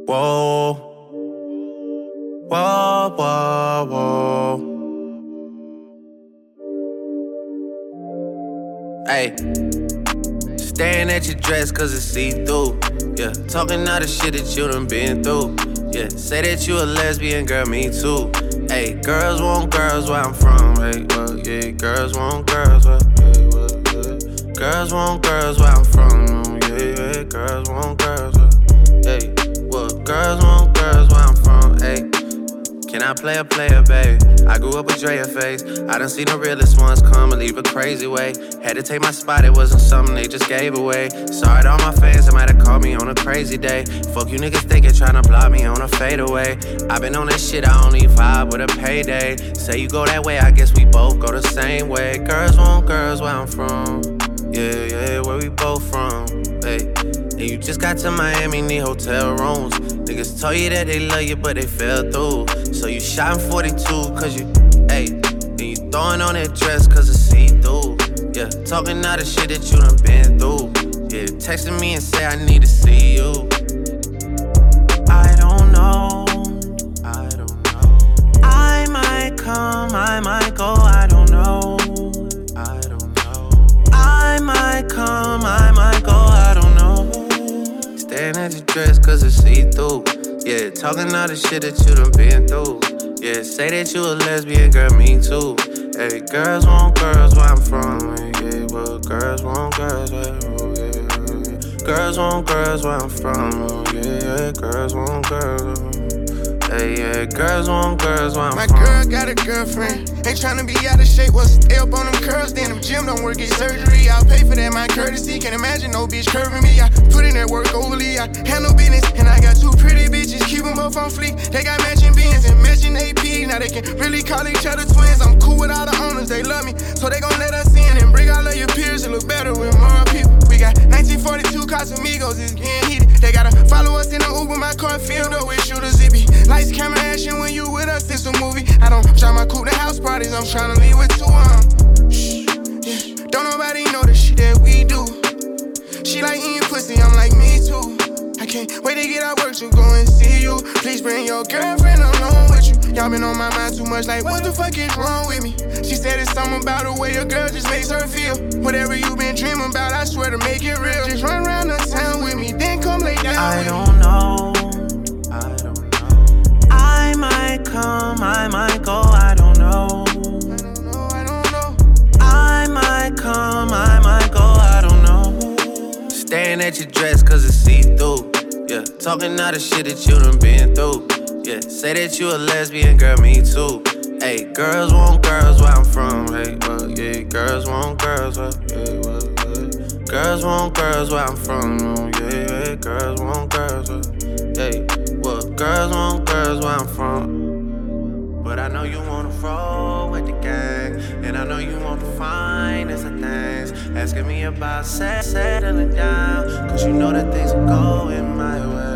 Whoa, whoa, whoa, whoa. Ay, staring at your dress cause it's see-through. Yeah, talking all the shit that you done been through. Yeah, say that you a lesbian, girl, me too. Ay, girls want girls where I'm from. Hey, well, yeah, girls want girls where, hey, well, yeah. Girls want girls where I'm from. Yeah, yeah, girls want girls where, hey, well, girls want girls where I'm from. Hey, can I play a player, baby? I grew up with Drea face. I done seen the realest ones come and leave a crazy way. Had to take my spot, it wasn't something they just gave away. Sorry to all my fans, they might have called me on a crazy day. Fuck you niggas thinking, tryna block me on a fadeaway. I been on that shit, I only vibe with a payday. Say you go that way, I guess we both go the same way. Girls want girls where I'm from. Yeah, yeah, where we both from. Hey, and you just got to Miami, need hotel rooms. Niggas told you that they love you, but they fell through. So you shot in 42, cause you, ayy. And you throwing on that dress, cause it's see-through. Yeah, talking all the shit that you done been through. Yeah, texting me and say I need to see you. I don't know, I don't know. I might come, I might go, I don't know. I don't know. I might come, I might go, I don't know. Staring at your dress cause it's see-through. Yeah, talking all the shit that you done been through. Yeah, say that you a lesbian, girl, me too. Hey, girls want girls where I'm from. Yeah, well, girls want girls where, oh, yeah. Girls want girls where I'm from. Oh, yeah, girls want girls. Hey, yeah, girls want girls where I'm from. My girl got a girlfriend. Ain't tryna be out of shape. What's stay up on them curls? Then them gym don't work, get surgery. I'll pay for that, my courtesy. Can't imagine no bitch curving me. I put in that work overly. I handle business. And I got two pretty bitches. Keep them both on fleek. They got matching beans and matching AP. Now they can really call each other twins. I'm cool with all the owners. They love me. So they gon' let us in and bring all of your peers. It look better with more people. We got 1942 Casamigos. It's getting heated. They gotta follow us in the Uber. My car filled up with shooters. It be lights, camera, action. When you with us, it's a movie. I don't drive my coupe to house parties. I'm tryna leave with two shh, yeah. Don't nobody know the shit that we do. She like eating pussy, I'm like me too. I can't wait to get out work to go and see you. Please bring your girlfriend along with you. Y'all been on my mind too much, like what the fuck is wrong with me? She said it's something about the way a girl just makes her feel. Whatever you been dreaming about, I swear to make it real. Just run around the town with me, then come lay down I with don't know, I don't know. I might come, I might go, I don't know. I don't know. I might come, I might go, I don't know. Staring at your dress cause it's see-through. Yeah, talking all the shit that you done been through. Yeah, say that you a lesbian, girl, me too. Hey, girls want girls where I'm from. Hey, well, yeah, girls want girls where, yeah, well, yeah. Girls want girls where I'm from. Oh, yeah, yeah, girls want girls where, hey, well, girls want girls where I'm from. But I know you wanna roll with the gang, and I know you want the finest of things. Asking me about settling down, cause you know that things are going my way.